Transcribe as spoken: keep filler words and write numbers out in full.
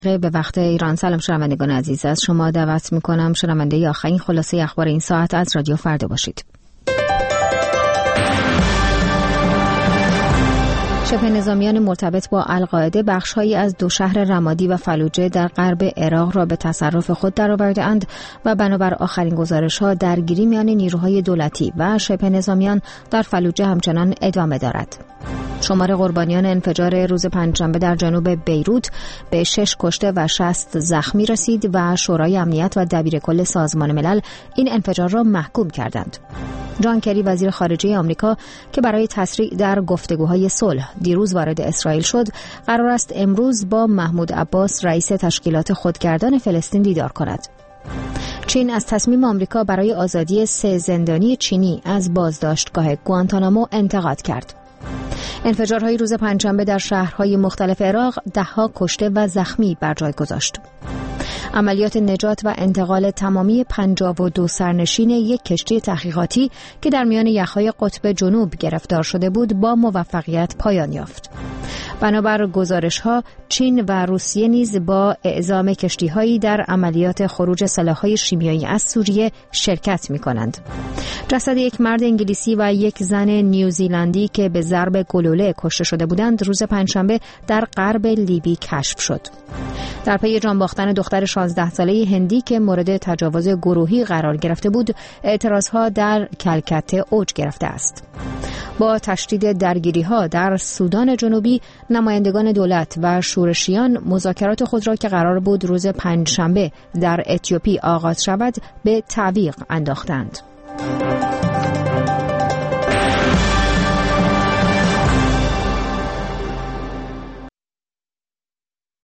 به وقت ایران. سلام شنوندگان عزیز، از شما دعوت میکنم شنونده آخرین خلاصه اخبار این ساعت از رادیو فردا باشید. شبه نظامیان مرتبط با القاعده بخش‌هایی از دو شهر رمادی و فلوجه در غرب عراق را به تصرف خود درآورده‌اند و بنابر آخرین گزارش‌ها درگیری میان نیروهای دولتی و شبه نظامیان در فلوجه همچنان ادامه دارد. شمار قربانیان انفجار روز پنجشنبه در جنوب بیروت به شش کشته و شصت زخمی رسید و شورای امنیت و دبیرکل سازمان ملل این انفجار را محکوم کردند. جان کری وزیر خارجه آمریکا که برای تسریع در گفتگوهای صلح دیروز وارد اسرائیل شد، قرار است امروز با محمود عباس رئیس تشکیلات خودگردان فلسطین دیدار کند. چین از تصمیم آمریکا برای آزادی سه زندانی چینی از بازداشتگاه گوانتانامو انتقاد کرد. انفجارهای روز پنجشنبه در شهرهای مختلف عراق ده‌ها کشته و زخمی بر جای گذاشت. عملیات نجات و انتقال تمامی پنجاه و دو سرنشین یک کشتی تحقیقاتی که در میان یخهای قطب جنوب گرفتار شده بود با موفقیت پایان یافت. بنابر گزارش‌ها چین و روسیه نیز با اعزام کشتی‌هایی در عملیات خروج سلاح‌های شیمیایی از سوریه شرکت می‌کنند. جسد یک مرد انگلیسی و یک زن نیوزیلندی که به ضرب گلوله کشته شده بودند روز پنجشنبه در غرب لیبی کشف شد. در پی جان باختن دختر شانزده ساله هندی که مورد تجاوز گروهی قرار گرفته بود، اعتراضها در کلکته اوج گرفته است. با تشدید درگیری‌ها در سودان جنوبی، نمایندگان دولت و شورشیان مذاکرات خود را که قرار بود روز پنجشنبه در اتیوپی آغاز شود به تعویق انداختند.